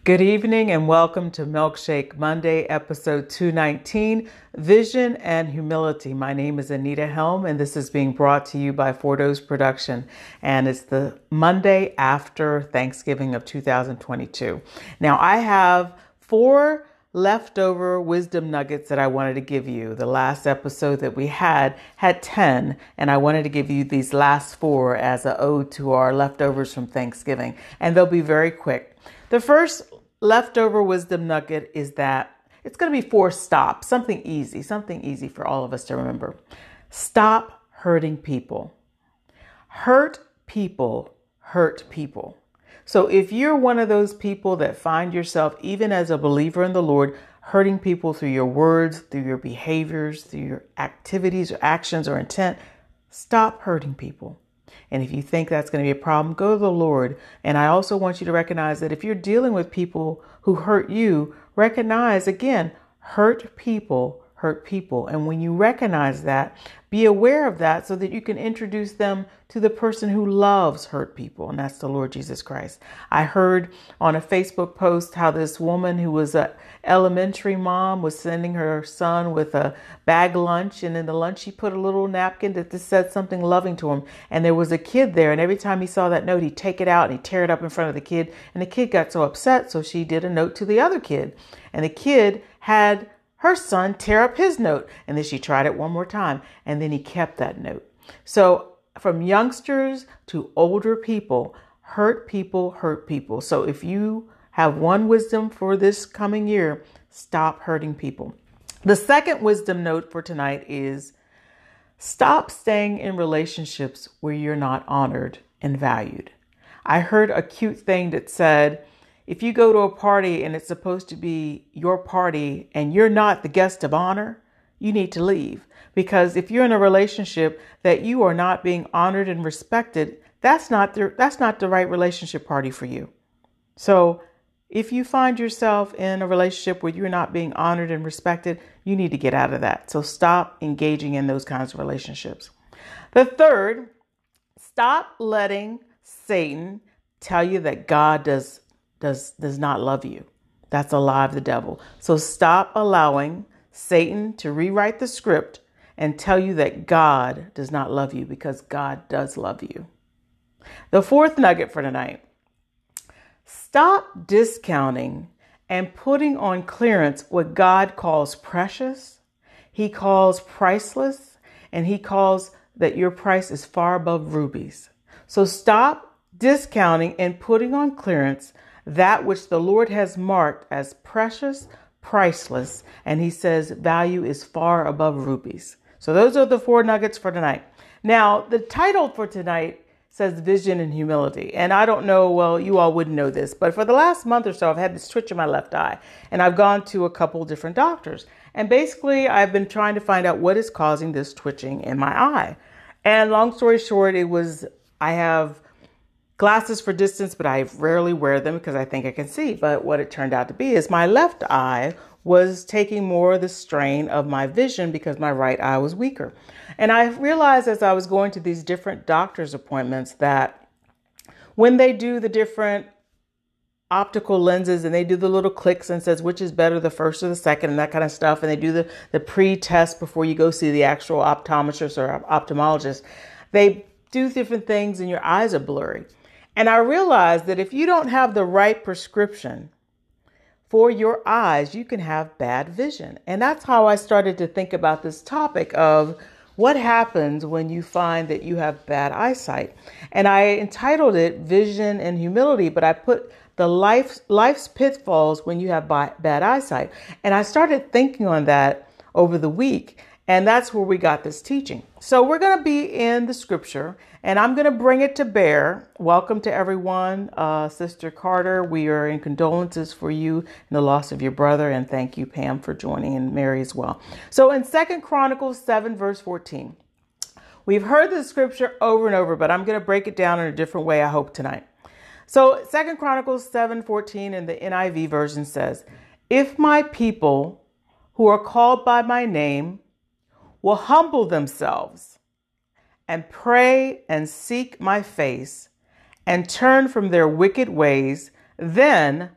Good evening and welcome to Milkshake Monday, episode 219, Vision and Humility. My name is Anita Helm and this is being brought to you by Fordo's Production. And it's the Monday after Thanksgiving of 2022. Now I have 4 leftover wisdom nuggets that I wanted to give you. The last episode that we had 10, and I wanted to give you these last 4 as an ode to our leftovers from Thanksgiving. And they'll be very quick. The first leftover wisdom nugget is that it's going to be 4 stops, something easy for all of us to remember. Stop hurting people. Hurt people hurt people. So if you're one of those people that find yourself, even as a believer in the Lord, hurting people through your words, through your behaviors, through your activities or actions or intent, stop hurting people. And if you think that's going to be a problem, go to the Lord. And I also want you to recognize that if you're dealing with people who hurt you, recognize again, hurt people hurt people. And when you recognize that, be aware of that so that you can introduce them to the person who loves hurt people. And that's the Lord Jesus Christ. I heard on a Facebook post how this woman who was an elementary mom was sending her son with a bag lunch. And in the lunch, she put a little napkin that just said something loving to him. And there was a kid there. And every time he saw that note, he'd take it out and he'd tear it up in front of the kid. And the kid got so upset. So she did a note to the other kid. And the kid had her son tear up his note. And then she tried it one more time. And then he kept that note. So from youngsters to older people, hurt people hurt people. So if you have one wisdom for this coming year, stop hurting people. The second wisdom note for tonight is stop staying in relationships where you're not honored and valued. I heard a cute thing that said, if you go to a party and it's supposed to be your party and you're not the guest of honor, you need to leave. Because if you're in a relationship that you are not being honored and respected, that's not the right relationship party for you. So if you find yourself in a relationship where you're not being honored and respected, you need to get out of that. So stop engaging in those kinds of relationships. The third, stop letting Satan tell you that God does not love you. That's a lie of the devil. So stop allowing Satan to rewrite the script and tell you that God does not love you, because God does love you. The fourth nugget for tonight, stop discounting and putting on clearance what God calls precious, He calls priceless, and He calls that your price is far above rubies. So stop discounting and putting on clearance that which the Lord has marked as precious, priceless, and He says value is far above rubies. So those are the 4 nuggets for tonight. Now, the title for tonight says Vision and Humility. And I don't know, well, you all wouldn't know this, but for the last month or so, I've had this twitch in my left eye, and I've gone to a couple different doctors. And basically, I've been trying to find out what is causing this twitching in my eye. And long story short, I have glasses for distance, but I rarely wear them because I think I can see. But what it turned out to be is my left eye was taking more of the strain of my vision because my right eye was weaker. And I realized as I was going to these different doctor's appointments that when they do the different optical lenses and they do the little clicks and says which is better, the first or the second, and that kind of stuff, and they do the pre-test before you go see the actual optometrist or ophthalmologist, they do different things and your eyes are blurry. And I realized that if you don't have the right prescription for your eyes, you can have bad vision. And that's how I started to think about this topic of what happens when you find that you have bad eyesight. And I entitled it Vision and Humility, but I put the life's pitfalls when you have bad eyesight. And I started thinking on that over the week. And that's where we got this teaching. So we're going to be in the scripture and I'm going to bring it to bear. Welcome to everyone. Sister Carter, we are in condolences for you in the loss of your brother. And thank you, Pam, for joining, and Mary as well. So in 2 Chronicles 7, verse 14, we've heard the scripture over and over, but I'm going to break it down in a different way, I hope, tonight. So 2 Chronicles 7:14 in the NIV version says, if my people who are called by my name will humble themselves and pray and seek my face and turn from their wicked ways, then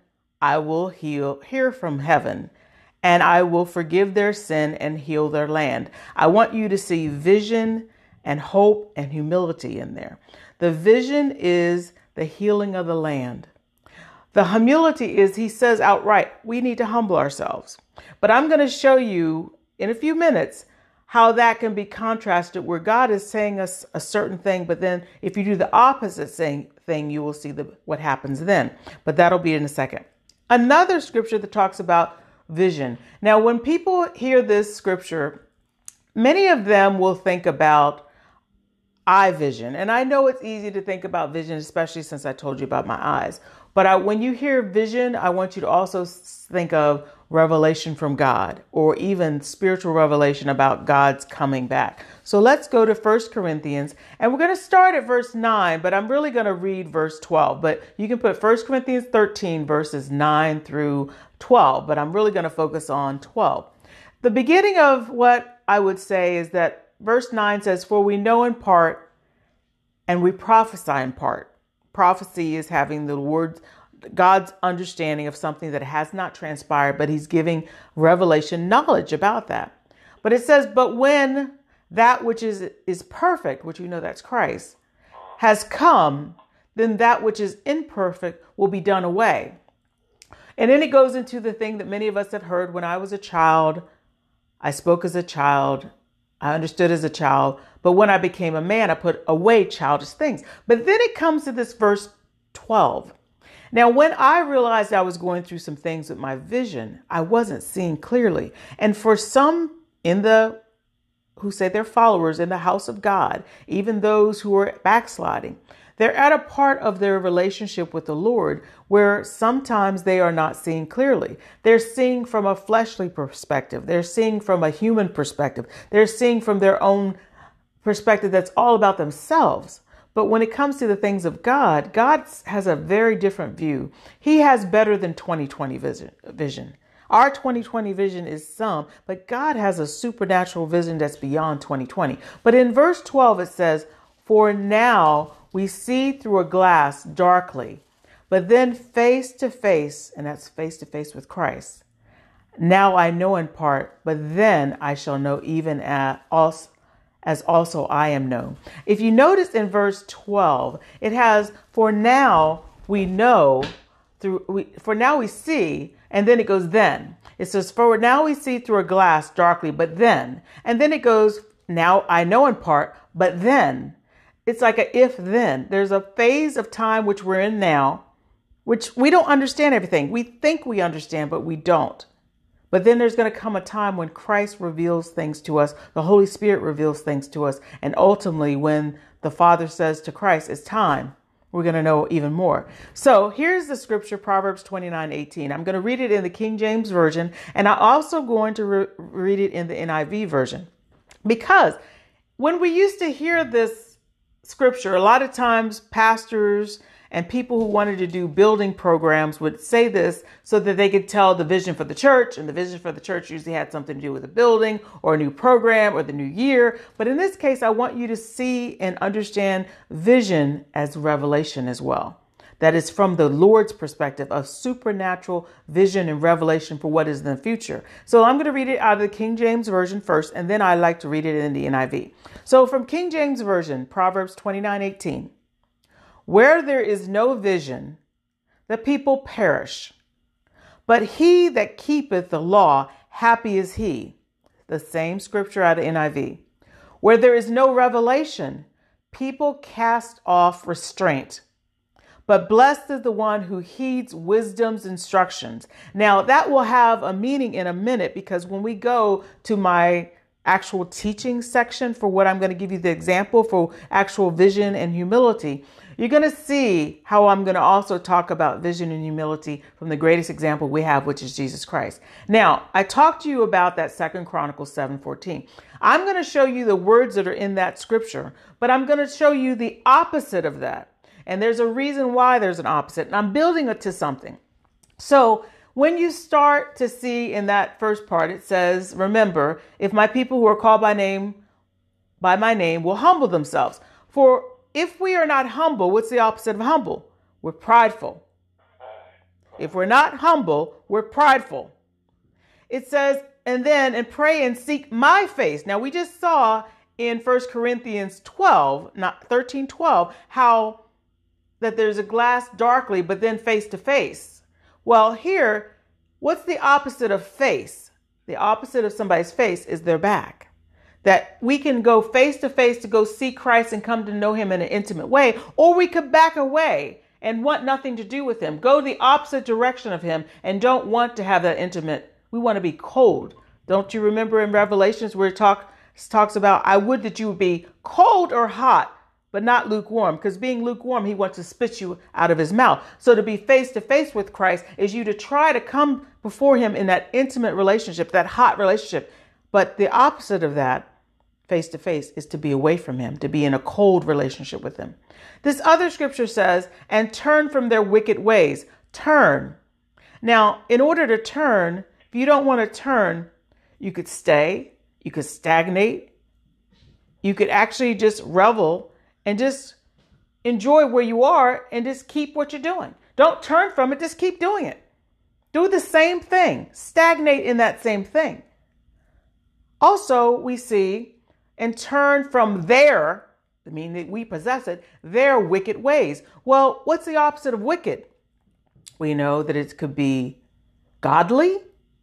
I will hear from heaven, and I will forgive their sin and heal their land. I want you to see vision and hope and humility in there. The vision is the healing of the land. The humility is, he says outright, we need to humble ourselves. But I'm going to show you in a few minutes how that can be contrasted, where God is saying us a certain thing, but then if you do the opposite thing, you will see what happens then. But that'll be in a second. Another scripture that talks about vision. Now, when people hear this scripture, many of them will think about eye vision. And I know it's easy to think about vision, especially since I told you about my eyes. But when you hear vision, I want you to also think of revelation from God, or even spiritual revelation about God's coming back. So let's go to 1 Corinthians, and we're going to start at verse 9, but I'm really going to read verse 12. But you can put 1 Corinthians 13, verses 9 through 12, but I'm really going to focus on 12. The beginning of what I would say is that verse 9 says, "For we know in part and we prophesy in part." Prophecy is having the words, God's understanding of something that has not transpired, but he's giving revelation knowledge about that. But it says, "But when that which is perfect," which we know that's Christ, "has come, then that which is imperfect will be done away." And then it goes into the thing that many of us have heard. When I was a child, I spoke as a child, I understood as a child, but when I became a man, I put away childish things. But then it comes to this verse 12. Now, when I realized I was going through some things with my vision, I wasn't seeing clearly. And for some who say they're followers in the house of God, even those who are backsliding, they're at a part of their relationship with the Lord where sometimes they are not seeing clearly. They're seeing from a fleshly perspective. They're seeing from a human perspective. They're seeing from their own perspective that's all about themselves. But when it comes to the things of God, God has a very different view. He has better than 20/20 vision. Our 20/20 vision is some, but God has a supernatural vision that's beyond 20/20. But in verse 12, it says, "For now we see through a glass darkly, but then face to face," and that's face to face with Christ. "Now I know in part, but then I shall know even as also I am known." If you notice in verse 12, it has, "For now we know for now we see," and then it goes then. It says, "For now we see through a glass darkly, but then," and then it goes, "Now I know in part, but then." It's like a if then. There's a phase of time which we're in now, which we don't understand everything. We think we understand, but we don't. But then there's going to come a time when Christ reveals things to us. The Holy Spirit reveals things to us. And ultimately, when the Father says to Christ, "It's time," we're going to know even more. So here's the scripture, Proverbs 29:18. I'm going to read it in the King James Version, and I'm also going to read it in the NIV version. Because when we used to hear this scripture, a lot of times pastors and people who wanted to do building programs would say this so that they could tell the vision for the church. And the vision for the church usually had something to do with a building or a new program or the new year. But in this case, I want you to see and understand vision as revelation as well. That is from the Lord's perspective of supernatural vision and revelation for what is in the future. So I'm going to read it out of the King James Version first, and then I like to read it in the NIV. So from King James Version, Proverbs 29:18. "Where there is no vision, the people perish. But he that keepeth the law, happy is he." The same scripture out of NIV. "Where there is no revelation, people cast off restraint. But blessed is the one who heeds wisdom's instructions." Now that will have a meaning in a minute, because when we go to my actual teaching section for what I'm going to give you the example for actual vision and humility, you're going to see how I'm going to also talk about vision and humility from the greatest example we have, which is Jesus Christ. Now, I talked to you about that 2 Chronicles 7:14. I'm going to show you the words that are in that scripture, but I'm going to show you the opposite of that. And there's a reason why there's an opposite, and I'm building it to something. So when you start to see in that first part, it says, "Remember, if my people who are called by my name will humble themselves." For if we are not humble, what's the opposite of humble? We're prideful. If we're not humble, we're prideful. It says, and pray and seek my face. Now we just saw in 1 Corinthians 12, not 13, 12, how that there's a glass darkly, but then face to face. Well, here, what's the opposite of face? The opposite of somebody's face is their back. That we can go face to face to go see Christ and come to know him in an intimate way, or we could back away and want nothing to do with him. Go the opposite direction of him and don't want to have that intimate. We want to be cold. Don't you remember in Revelations where it talks about, I would that you would be cold or hot, but not lukewarm, because being lukewarm, he wants to spit you out of his mouth. So to be face to face with Christ is you to try to come before him in that intimate relationship, that hot relationship. But the opposite of that, face to face, is to be away from him, to be in a cold relationship with him. This other scripture says, and turn from their wicked ways. Turn. Now, in order to turn, if you don't want to turn, you could stay, you could stagnate, you could actually just revel and just enjoy where you are and just keep what you're doing. Don't turn from it, just keep doing it. Do the same thing, stagnate in that same thing. Also, we see, and turn from their, meaning that we possess it, their wicked ways. Well, what's the opposite of wicked? We know that it could be godly,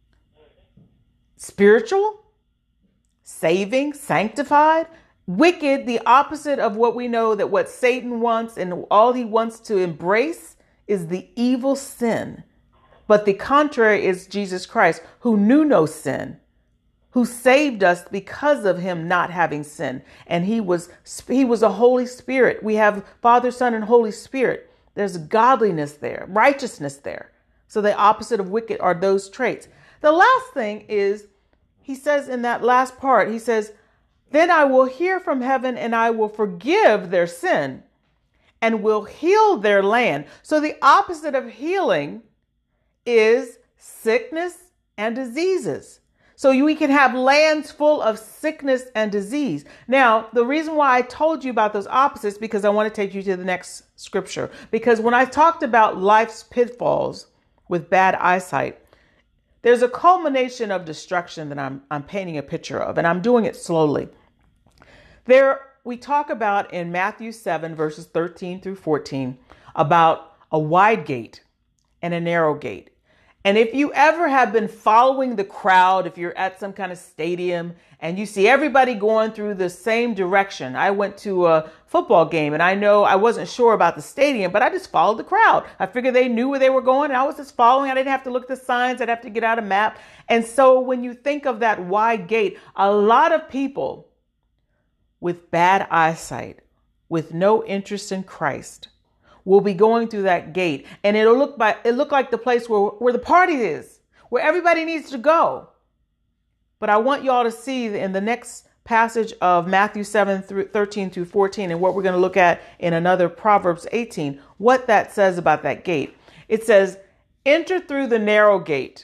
spiritual, saving, sanctified. Wicked, the opposite of what we know that what Satan wants and all he wants to embrace is the evil sin. But the contrary is Jesus Christ, who knew no sin, who saved us because of him not having sin. And he was a Holy Spirit. We have Father, Son, and Holy Spirit. There's godliness there, righteousness there. So the opposite of wicked are those traits. The last thing is, he says in that last part, he says, then I will hear from heaven and I will forgive their sin and will heal their land. So the opposite of healing is sickness and diseases. So we can have lands full of sickness and disease. Now, the reason why I told you about those opposites, because I want to take you to the next scripture. Because when I talked about life's pitfalls with bad eyesight, there's a culmination of destruction that I'm painting a picture of, and I'm doing it slowly. There, we talk about in Matthew 7, verses 13 through 14, about a wide gate and a narrow gate. And if you ever have been following the crowd, if you're at some kind of stadium and you see everybody going through the same direction. I went to a football game and I know I wasn't sure about the stadium, but I just followed the crowd. I figured they knew where they were going and I was just following. I didn't have to look at the signs. I'd have to get out a map. And so when you think of that wide gate, a lot of people with bad eyesight, with no interest in Christ, will be going through that gate, and it'll look like the place where the party is, where everybody needs to go. But I want y'all to see in the next passage of Matthew 7, 13 through 14, and what we're going to look at in another Proverbs 18, what that says about that gate. It says, enter through the narrow gate.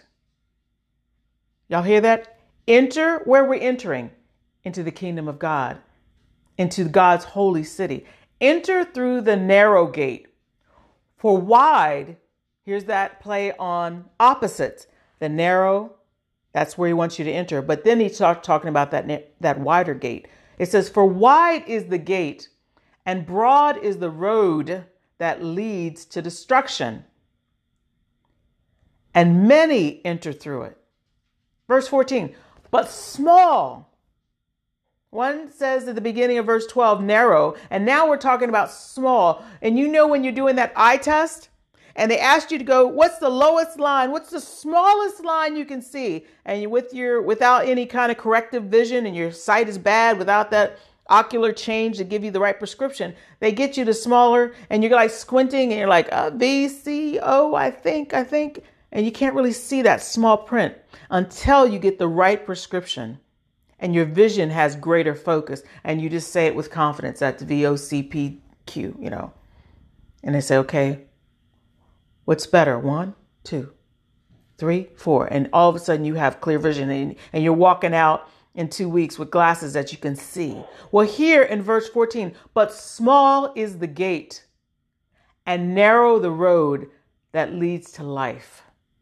Y'all hear that? Enter where we're entering, into the kingdom of God, into God's holy city. Enter through the narrow gate. For wide, here's that play on opposites. The narrow, that's where he wants you to enter. But then he starts talking about that wider gate. It says, for wide is the gate and broad is the road that leads to destruction, and many enter through it. Verse 14, but small. One says at the beginning of verse 12, narrow, and now we're talking about small. And you know when you're doing that eye test and they asked you to go, what's the lowest line? What's the smallest line you can see? And you without any kind of corrective vision and your sight is bad, without that ocular change to give you the right prescription, they get you to smaller and you're like squinting and you're like, B, C, O, I think. And you can't really see that small print until you get the right prescription. And your vision has greater focus. And you just say it with confidence. That's VOCPQ, you know. And they say, okay, what's better? 1, 2, 3, 4. And all of a sudden you have clear vision and you're walking out in 2 weeks with glasses that you can see. Well, here in verse 14, but small is the gate and narrow the road that leads to life.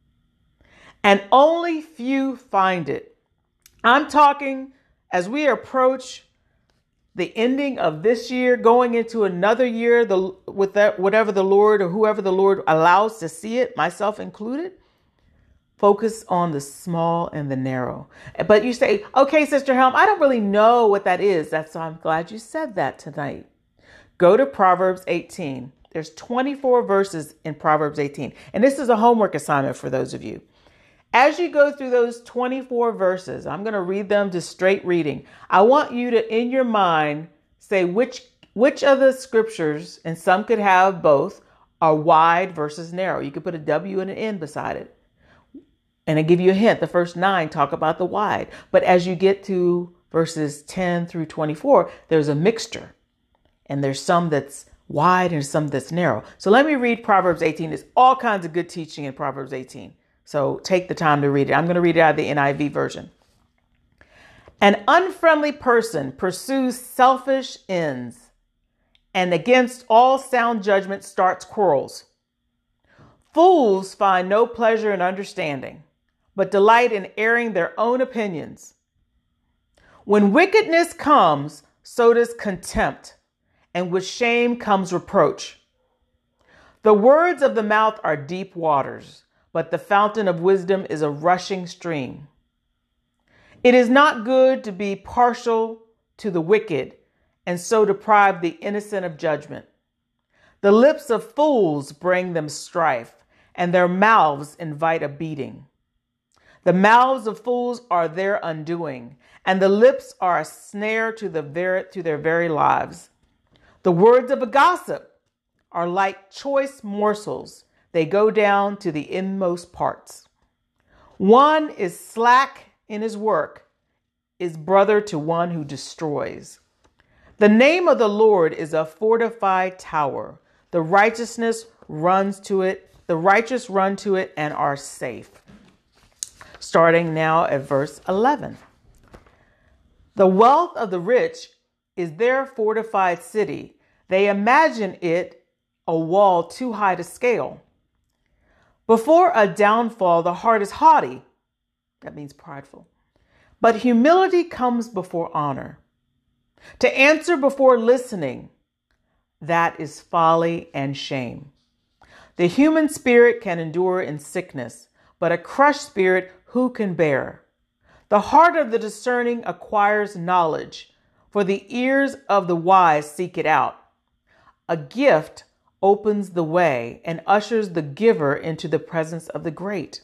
And only few find it. I'm talking as we approach the ending of this year, going into another year, whatever the Lord or whoever the Lord allows to see it, myself included. Focus on the small and the narrow. But you say, okay, Sister Helm, I don't really know what that is. So I'm glad you said that tonight. Go to Proverbs 18. There's 24 verses in Proverbs 18. And this is a homework assignment for those of you. As you go through those 24 verses, I'm going to read them just straight reading. I want you to, in your mind, say which of the scriptures, and some could have both, are wide versus narrow. You could put a W and an N beside it. And I give you a hint. The first 9 talk about the wide. But as you get to verses 10 through 24, there's a mixture. And there's some that's wide and some that's narrow. So let me read Proverbs 18. There's all kinds of good teaching in Proverbs 18. So take the time to read it. I'm going to read it out of the NIV version. An unfriendly person pursues selfish ends, and against all sound judgment starts quarrels. Fools find no pleasure in understanding, but delight in airing their own opinions. When wickedness comes, so does contempt, and with shame comes reproach. The words of the mouth are deep waters, but the fountain of wisdom is a rushing stream. It is not good to be partial to the wicked and so deprive the innocent of judgment. The lips of fools bring them strife, and their mouths invite a beating. The mouths of fools are their undoing, and the lips are a snare to their very lives. The words of a gossip are like choice morsels. They go down to the inmost parts. One is slack in his work, is brother to one who destroys. The name of the Lord is a fortified tower. The righteous run to it and are safe. Starting now at verse 11. The wealth of the rich is their fortified city. They imagine it a wall too high to scale. Before a downfall, the heart is haughty. That means prideful. But humility comes before honor. To answer before listening, that is folly and shame. The human spirit can endure in sickness, but a crushed spirit who can bear? The heart of the discerning acquires knowledge, for the ears of the wise seek it out. A gift opens the way and ushers the giver into the presence of the great.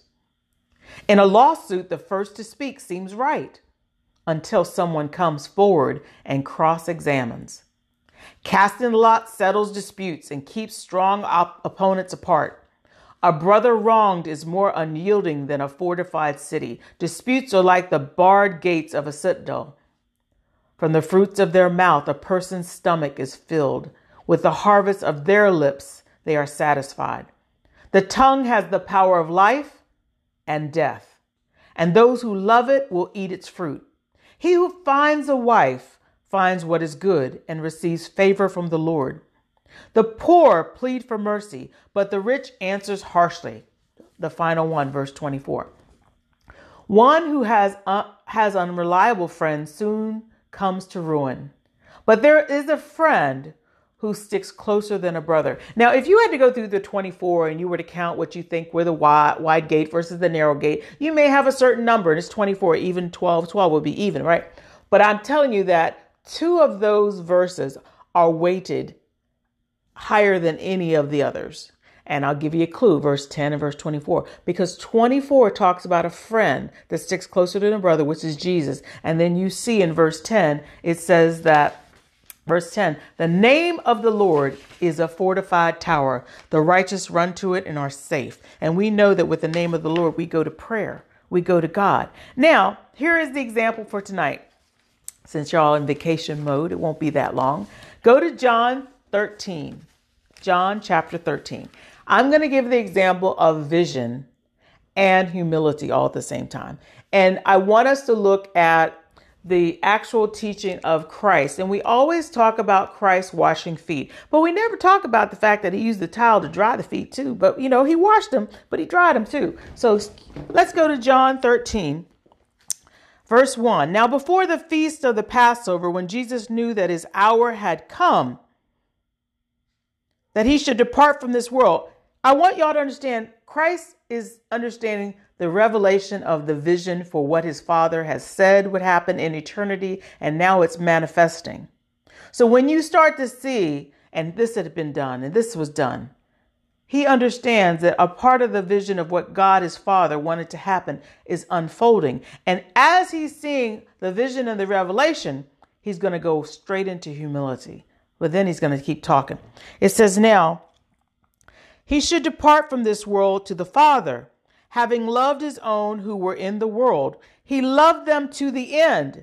In a lawsuit, the first to speak seems right until someone comes forward and cross-examines. Casting lots settles disputes and keeps strong opponents apart. A brother wronged is more unyielding than a fortified city. Disputes are like the barred gates of a citadel. From the fruits of their mouth, a person's stomach is filled. With the harvest of their lips, they are satisfied. The tongue has the power of life and death, and those who love it will eat its fruit. He who finds a wife finds what is good and receives favor from the Lord. The poor plead for mercy, but the rich answers harshly. The final one, verse 24. One who has unreliable friends soon comes to ruin, but there is a friend who sticks closer than a brother. Now, if you had to go through the 24 and you were to count what you think were the wide gate versus the narrow gate, you may have a certain number, and it's 24, even 12 would be even, right? But I'm telling you that 2 of those verses are weighted higher than any of the others. And I'll give you a clue, verse 10 and verse 24, because 24 talks about a friend that sticks closer than a brother, which is Jesus. And then you see in verse 10, it says that, verse 10, the name of the Lord is a fortified tower. The righteous run to it and are safe. And we know that with the name of the Lord, we go to prayer. We go to God. Now, here is the example for tonight. Since y'all in vacation mode, it won't be that long. Go to John 13. John chapter 13. I'm going to give the example of vision and humility all at the same time. And I want us to look at the actual teaching of Christ. And we always talk about Christ washing feet, but we never talk about the fact that he used the towel to dry the feet too. But, he washed them, but he dried them too. So let's go to John 13, verse 1. Now, before the feast of the Passover, when Jesus knew that his hour had come, that he should depart from this world, I want y'all to understand Christ is understanding the revelation of the vision for what his Father has said would happen in eternity, and now it's manifesting. So when you start to see, and this had been done, and this was done, he understands that a part of the vision of what God, his Father, wanted to happen is unfolding. And as he's seeing the vision and the revelation, he's going to go straight into humility. But then he's going to keep talking. It says, now, he should depart from this world to the Father, having loved his own who were in the world. He loved them to the end.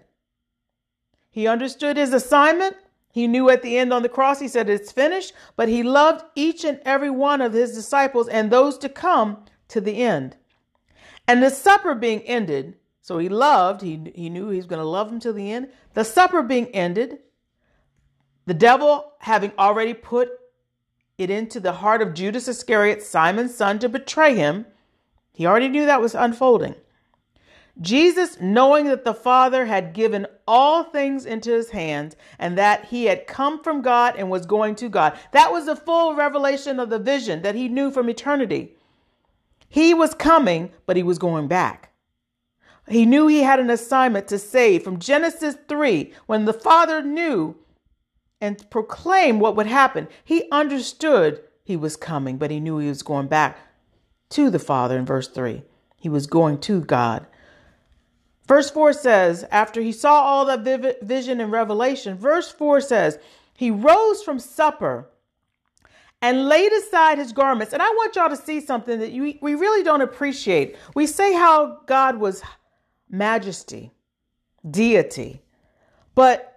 He understood his assignment. He knew at the end on the cross, he said, it's finished. But he loved each and every one of his disciples and those to come to the end. And the supper being ended, so he loved, he knew he was going to love them to the end. The supper being ended, the devil having already put it into the heart of Judas Iscariot, Simon's son, to betray him. He already knew that was unfolding. Jesus, knowing that the Father had given all things into his hands and that he had come from God and was going to God. That was the full revelation of the vision that he knew from eternity. He was coming, but he was going back. He knew he had an assignment to save. From Genesis 3, when the Father knew and proclaimed what would happen, he understood he was coming, but he knew he was going back to the Father. In verse 3, he was going to God. Verse 4 says, after he saw all that vision and revelation, verse 4 says, he rose from supper and laid aside his garments. And I want y'all to see something that we really don't appreciate. We say how God was majesty, deity, but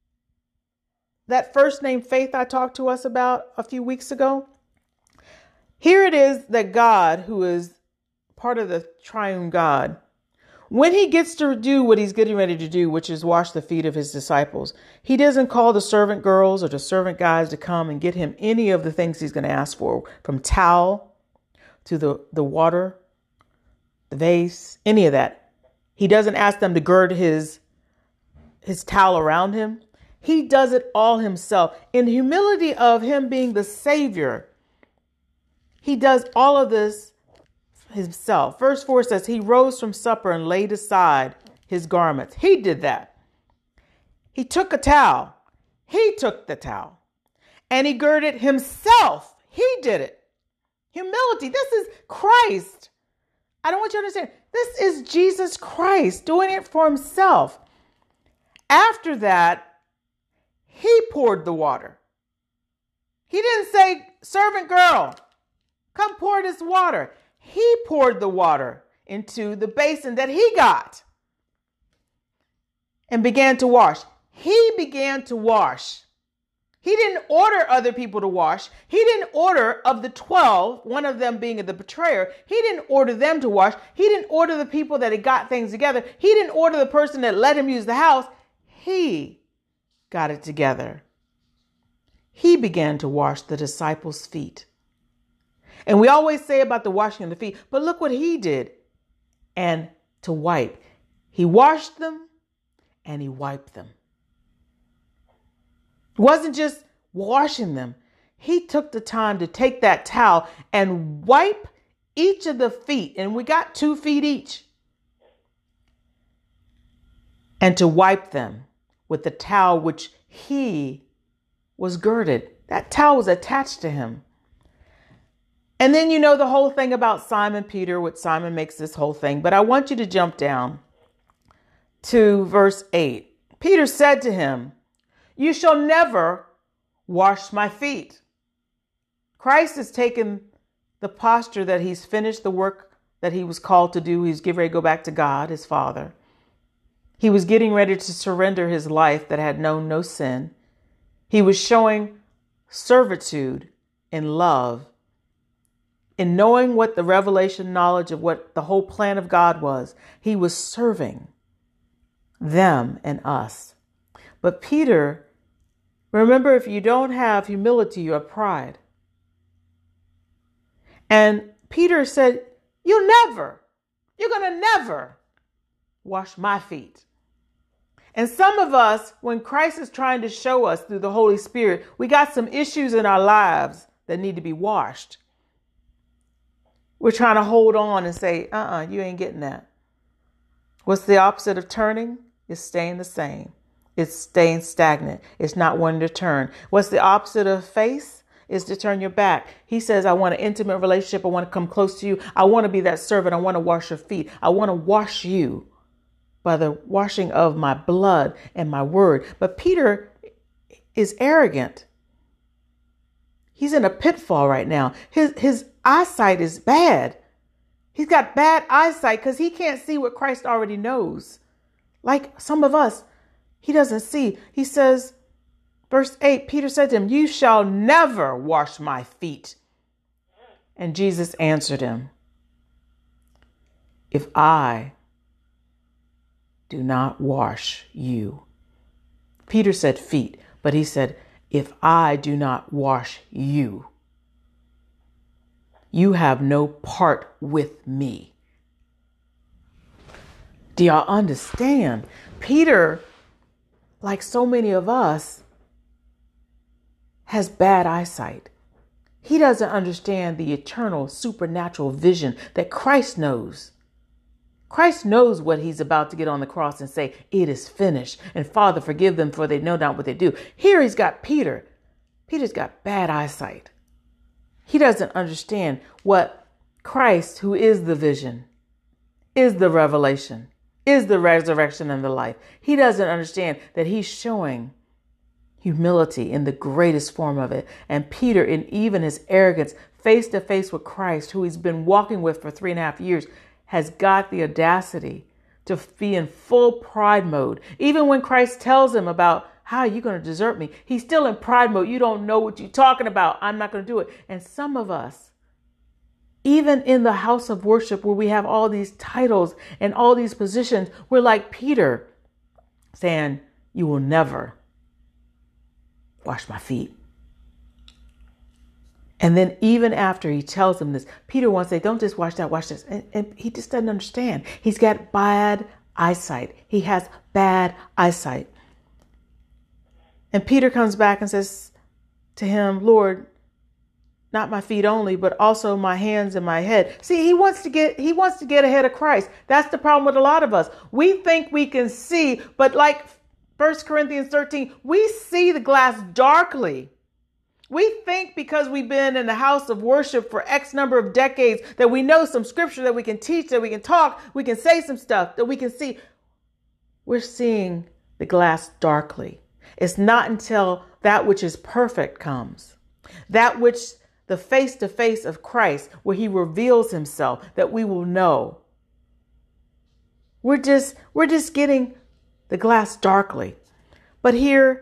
that first name Faith I talked to us about a few weeks ago. Here it is that God, who is part of the triune God, when he gets to do what he's getting ready to do, which is wash the feet of his disciples, he doesn't call the servant girls or the servant guys to come and get him any of the things he's going to ask for, from towel to the water, the vase, any of that. He doesn't ask them to gird his towel around him. He does it all himself. In humility of him being the Savior, he does all of this himself. Verse 4 says, he rose from supper and laid aside his garments. He did that. He took a towel. He took the towel. And he girded himself. He did it. Humility. This is Christ. I don't want you to understand. This is Jesus Christ doing it for himself. After that, he poured the water. He didn't say, servant girl, come pour this water. He poured the water into the basin that he got and began to wash. He began to wash. He didn't order other people to wash. He didn't order of the 12, one of them being the betrayer. He didn't order them to wash. He didn't order the people that had got things together. He didn't order the person that let him use the house. He got it together. He began to wash the disciples' feet. And we always say about the washing of the feet, but look what he did. And to wipe. He washed them and he wiped them. It wasn't just washing them. He took the time to take that towel and wipe each of the feet. And we got 2 feet each. And to wipe them with the towel which he was girded. That towel was attached to him. And then you know the whole thing about Simon Peter, what Simon makes this whole thing. But I want you to jump down to verse 8. Peter said to him, you shall never wash my feet. Christ has taken the posture that he's finished the work that he was called to do. He's getting ready to go back to God, his Father. He was getting ready to surrender his life that had known no sin. He was showing servitude in love, in knowing what the revelation knowledge of what the whole plan of God was. He was serving them and us. But Peter, remember, if you don't have humility, you have pride. And Peter said, you're going to never wash my feet. And some of us, when Christ is trying to show us through the Holy Spirit, we got some issues in our lives that need to be washed. We're trying to hold on and say, you ain't getting that. What's the opposite of turning? It's staying the same. It's staying stagnant. It's not wanting to turn. What's the opposite of face? Is to turn your back. He says, I want an intimate relationship. I want to come close to you. I want to be that servant. I want to wash your feet. I want to wash you by the washing of my blood and my word. But Peter is arrogant. He's in a pitfall right now. His eyesight is bad. He's got bad eyesight because he can't see what Christ already knows. Like some of us, he doesn't see. He says, verse 8, Peter said to him, you shall never wash my feet. And Jesus answered him, if I do not wash you. Peter said feet, but he said, if I do not wash you, you have no part with me. Do y'all understand? Peter, like so many of us, has bad eyesight. He doesn't understand the eternal supernatural vision that Christ knows. Christ knows what he's about to get on the cross and say, it is finished. And Father, forgive them, for they know not what they do. Here he's got Peter. Peter's got bad eyesight. He doesn't understand what Christ, who is the vision, is the revelation, is the resurrection and the life. He doesn't understand that he's showing humility in the greatest form of it. And Peter, in even his arrogance, face to face with Christ, who he's been walking with for 3.5 years, has got the audacity to be in full pride mode. Even when Christ tells him about how are you going to desert me, he's still in pride mode. You don't know what you're talking about. I'm not going to do it. And some of us, even in the house of worship where we have all these titles and all these positions, we're like Peter saying, you will never wash my feet. And then even after he tells him this, Peter wants to say, don't just wash that, wash this. And he just doesn't understand. He's got bad eyesight. He has bad eyesight. And Peter comes back and says to him, Lord, not my feet only, but also my hands and my head. See, he wants to get ahead of Christ. That's the problem with a lot of us. We think we can see, but like 1 Corinthians 13, we see the glass darkly. We think because we've been in the house of worship for X number of decades that we know some scripture, that we can teach, that we can talk, we can say some stuff, that we can see. We're seeing the glass darkly. It's not until that which is perfect comes, that which the face to face of Christ, where he reveals himself, that we will know. We're just getting the glass darkly. But here,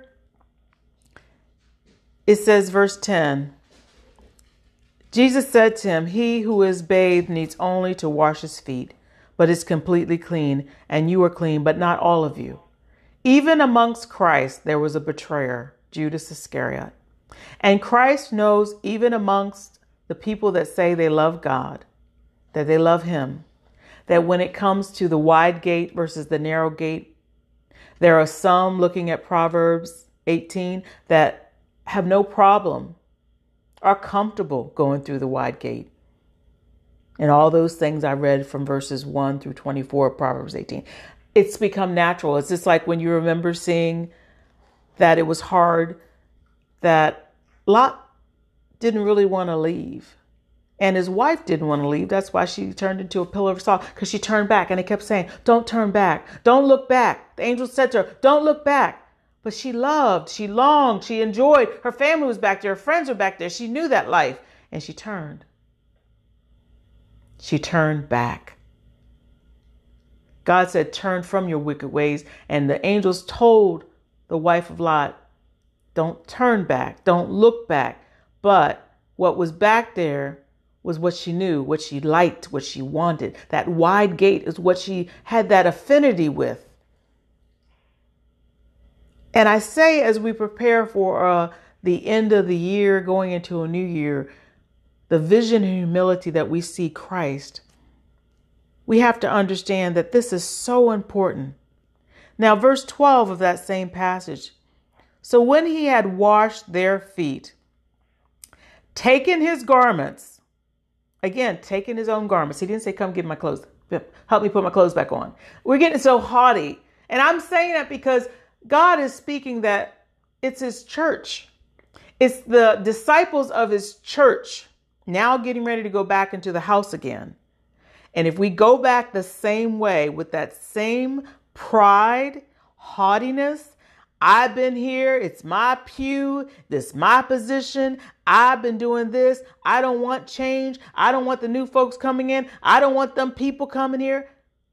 it says, verse 10, Jesus said to him, he who is bathed needs only to wash his feet, but is completely clean, and you are clean, but not all of you. Even amongst Christ, there was a betrayer, Judas Iscariot. And Christ knows, even amongst the people that say they love God, that they love him, that when it comes to the wide gate versus the narrow gate, there are some looking at Proverbs 18 that have no problem, are comfortable going through the wide gate. And all those things I read from verses 1 through 24 of Proverbs 18. It's become natural. It's just like when you remember seeing that it was hard, that Lot didn't really want to leave. And his wife didn't want to leave. That's why she turned into a pillar of salt, because she turned back. And they kept saying, don't turn back. Don't look back. The angel said to her, don't look back. But she loved, she longed, she enjoyed. Her family was back there. Her friends were back there. She knew that life. And she turned. She turned back. God said, turn from your wicked ways. And the angels told the wife of Lot, don't turn back. Don't look back. But what was back there was what she knew, what she liked, what she wanted. That wide gate is what she had that affinity with. And I say, as we prepare for the end of the year, going into a new year, the vision and humility that we see Christ, we have to understand that this is so important. Now, verse 12 of that same passage. So when he had washed their feet, taken his garments, again, taking his own garments. He didn't say, come get my clothes. Help me put my clothes back on. We're getting so haughty. And I'm saying that because God is speaking that it's his church. It's the disciples of his church now getting ready to go back into the house again. And if we go back the same way with that same pride, haughtiness, I've been here, it's my pew, this is my position, I've been doing this, I don't want change, I don't want the new folks coming in, I don't want them people coming here.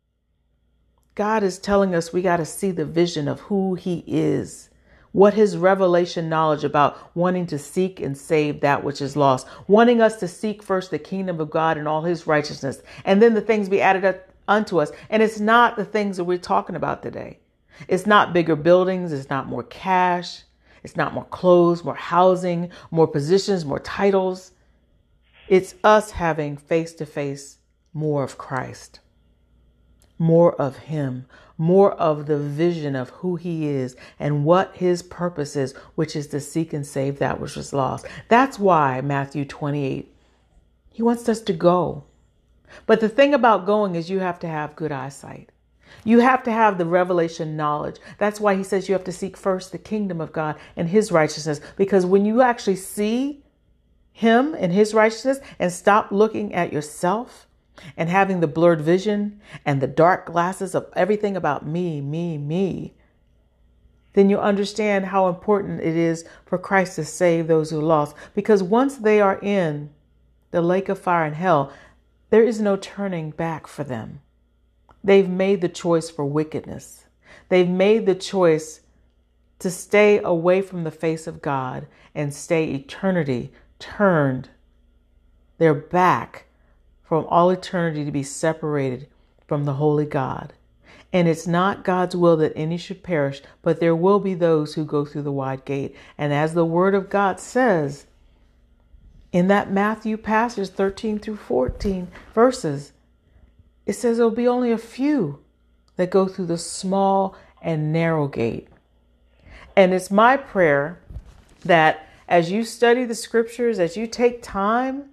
God is telling us we got to see the vision of who he is, what his revelation knowledge about wanting to seek and save that which is lost, wanting us to seek first the kingdom of God and all his righteousness, and then the things be added unto us. And it's not the things that we're talking about today. It's not bigger buildings. It's not more cash. It's not more clothes, more housing, more positions, more titles. It's us having face to face more of Christ, more of him, more of the vision of who he is and what his purpose is, which is to seek and save that which was lost. That's why Matthew 28, he wants us to go. But the thing about going is you have to have good eyesight. You have to have the revelation knowledge. That's why he says you have to seek first the kingdom of God and his righteousness. Because when you actually see him and his righteousness and stop looking at yourself and having the blurred vision and the dark glasses of everything about me, then you understand how important it is for Christ to save those who are lost. Because once they are in the lake of fire and hell, there is no turning back for them. They've made the choice for wickedness. They've made the choice to stay away from the face of God and stay eternity turned their back from all eternity to be separated from the holy God. And it's not God's will that any should perish, but there will be those who go through the wide gate. And as the word of God says in that Matthew passage, 13 through 14 verses, it says there'll be only a few that go through the small and narrow gate. And it's my prayer that as you study the scriptures, as you take time,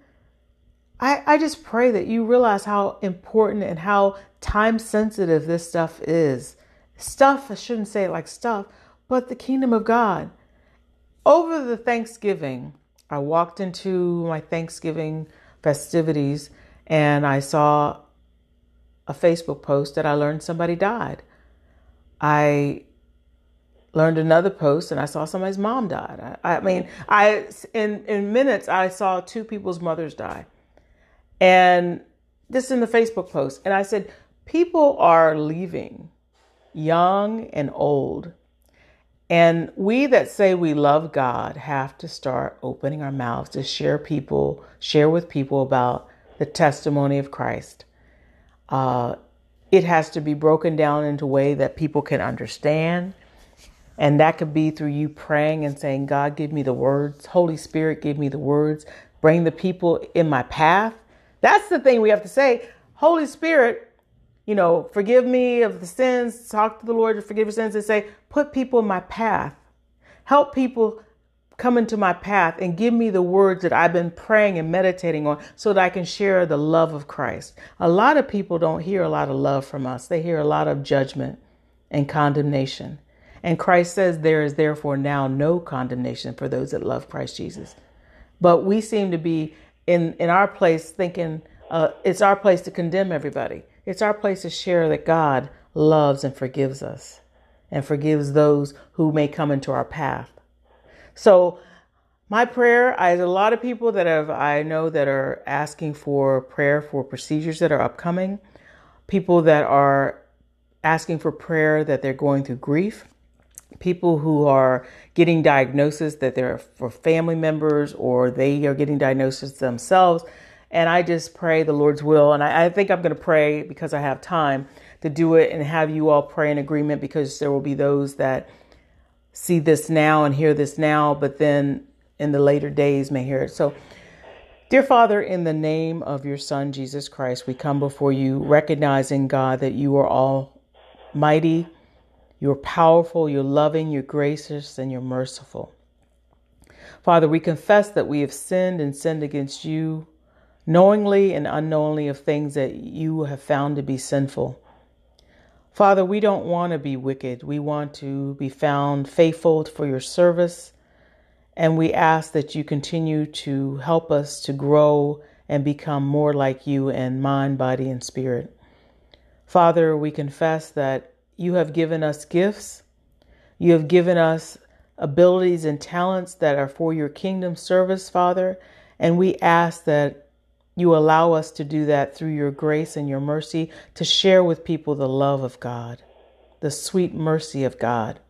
I just pray that you realize how important and how time sensitive this stuff is. Stuff, I shouldn't say it like stuff, but the kingdom of God. Over the Thanksgiving, I walked into my Thanksgiving festivities and I saw a Facebook post that I learned somebody died. I learned another post and I saw somebody's mom died. In minutes, I saw two people's mothers die. And this in the Facebook post. And I said, people are leaving, young and old. And we that say we love God have to start opening our mouths to share with people about the testimony of Christ. It has to be broken down into a way that people can understand. And that could be through you praying and saying, God, give me the words. Holy Spirit, give me the words. Bring the people in my path. That's the thing we have to say. Holy Spirit, forgive me of the sins. Talk to the Lord to forgive your sins and say, put people in my path. Help people come into my path and give me the words that I've been praying and meditating on so that I can share the love of Christ. A lot of people don't hear a lot of love from us. They hear a lot of judgment and condemnation. And Christ says there is therefore now no condemnation for those that love Christ Jesus. But we seem to be in our place thinking it's our place to condemn everybody. It's our place to share that God loves and forgives us and forgives those who may come into our path. So my prayer, I have a lot of people I know that are asking for prayer for procedures that are upcoming. People that are asking for prayer that they're going through grief. People who are getting diagnosis that they're for family members or they are getting diagnosis themselves. And I just pray the Lord's will. And I think I'm going to pray because I have time to do it and have you all pray in agreement, because there will be those that see this now and hear this now, but then in the later days may hear it. So, dear Father, in the name of your Son, Jesus Christ, we come before you recognizing, God, that you are almighty, you're powerful, you're loving, you're gracious, and you're merciful. Father, we confess that we have sinned and sinned against you knowingly and unknowingly of things that you have found to be sinful. Father, we don't want to be wicked. We want to be found faithful for your service. And we ask that you continue to help us to grow and become more like you in mind, body, and spirit. Father, we confess that you have given us gifts. You have given us abilities and talents that are for your kingdom service, Father. And we ask that you allow us to do that through your grace and your mercy, to share with people the love of God, the sweet mercy of God.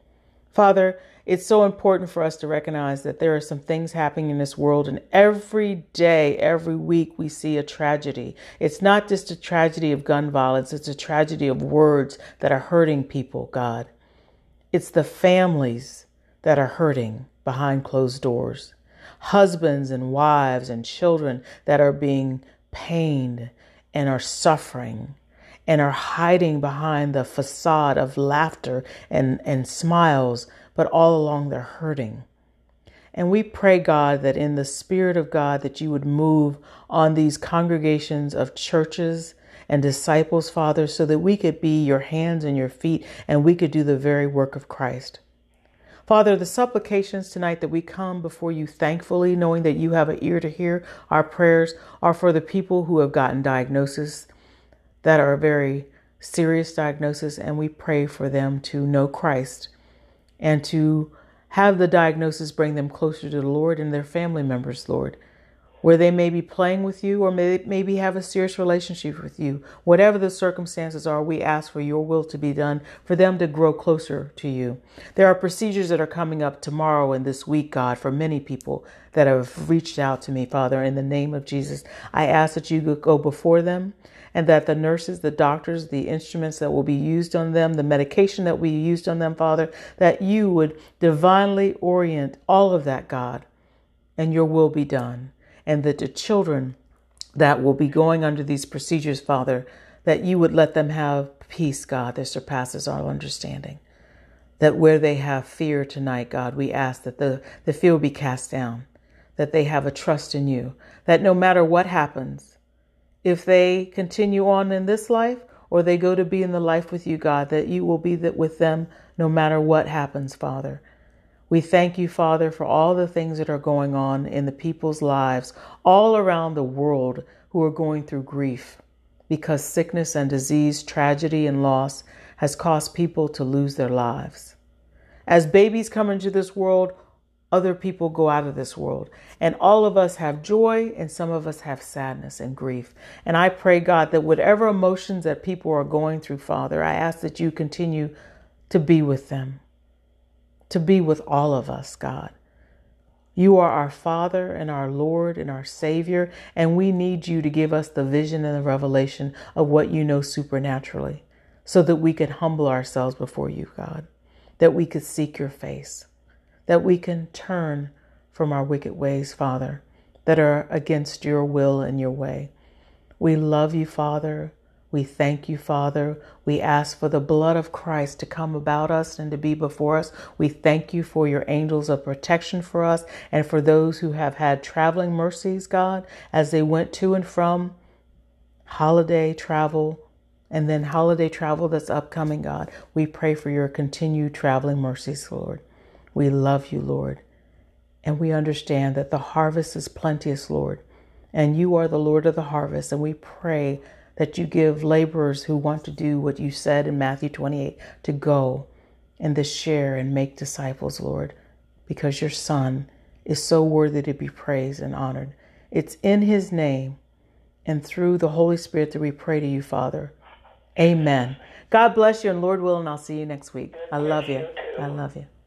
Father, it's so important for us to recognize that there are some things happening in this world, and every day, every week, we see a tragedy. It's not just a tragedy of gun violence. It's a tragedy of words that are hurting people, God. It's the families that are hurting behind closed doors. Husbands and wives and children that are being pained and are suffering and are hiding behind the facade of laughter and smiles, but all along they're hurting. And we pray, God, that in the Spirit of God, that you would move on these congregations of churches and disciples, Father, so that we could be your hands and your feet and we could do the very work of Christ. Father, the supplications tonight that we come before you thankfully, knowing that you have an ear to hear our prayers, are for the people who have gotten diagnoses that are a very serious diagnosis, and we pray for them to know Christ and to have the diagnosis bring them closer to the Lord and their family members, Lord, where they may be playing with you or maybe have a serious relationship with you. Whatever the circumstances are, we ask for your will to be done, for them to grow closer to you. There are procedures that are coming up tomorrow and this week, God, for many people that have reached out to me, Father. In the name of Jesus, I ask that you go before them and that the nurses, the doctors, the instruments that will be used on them, the medication that will be used on them, Father, that you would divinely orient all of that, God, and your will be done. And that the children that will be going under these procedures, Father, that you would let them have peace, God, that surpasses all understanding. That where they have fear tonight, God, we ask that the fear will be cast down, that they have a trust in you, that no matter what happens, if they continue on in this life or they go to be in the life with you, God, that you will be with them no matter what happens, Father. We thank you, Father, for all the things that are going on in the people's lives all around the world who are going through grief because sickness and disease, tragedy and loss has caused people to lose their lives. As babies come into this world, other people go out of this world. And all of us have joy and some of us have sadness and grief. And I pray, God, that whatever emotions that people are going through, Father, I ask that you continue to be with them. To be with all of us, God. You are our Father and our Lord and our Savior, and we need you to give us the vision and the revelation of what you know supernaturally so that we could humble ourselves before you, God, that we could seek your face, that we can turn from our wicked ways, Father, that are against your will and your way. We love you, Father. We thank you, Father. We ask for the blood of Christ to come about us and to be before us. We thank you for your angels of protection for us and for those who have had traveling mercies, God, as they went to and from holiday travel and then holiday travel that's upcoming, God. We pray for your continued traveling mercies, Lord. We love you, Lord. And we understand that the harvest is plenteous, Lord, and you are the Lord of the harvest. And we pray that you give laborers who want to do what you said in Matthew 28 to go and to share and make disciples, Lord, because your Son is so worthy to be praised and honored. It's in his name and through the Holy Spirit that we pray to you, Father. Amen. God bless you, and Lord willing, I'll see you next week. I love you. I love you.